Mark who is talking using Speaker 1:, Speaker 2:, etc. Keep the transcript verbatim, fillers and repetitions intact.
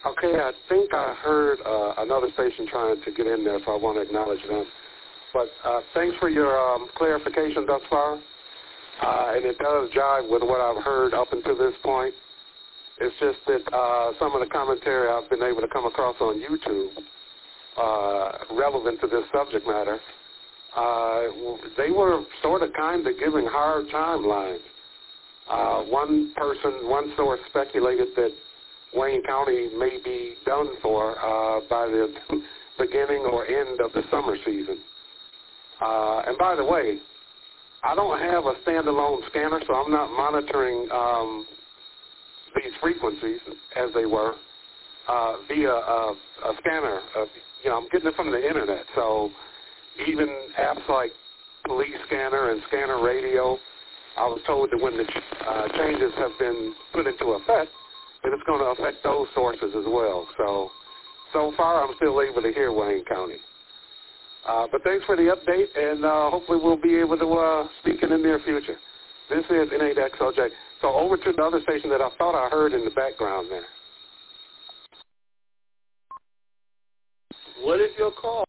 Speaker 1: Okay, I think I heard uh, another station trying to get in there, so I want to acknowledge them. But uh, thanks for your um, clarification thus far, uh, and it does jive with what I've heard up until this point. It's just that uh, some of the commentary I've been able to come across on YouTube uh, relevant to this subject matter, uh, they were sort of kind of giving hard timelines. Uh, one person, one source speculated that Wayne County may be done for uh, by the beginning or end of the summer season. Uh, and by the way, I don't have a standalone scanner, so I'm not monitoring um, these frequencies as they were uh, via a, a scanner. Uh, you know, I'm getting it from the internet. So even apps like Police Scanner and Scanner Radio, I was told that when the uh, changes have been put into effect, that it's going to affect those sources as well. So, so far I'm still able to hear Wayne County. Uh, but thanks for the update, and uh, hopefully we'll be able to uh, speak in the near future. This is N eight X O J. So over to the other station that I thought I heard in the background there.
Speaker 2: What is your call?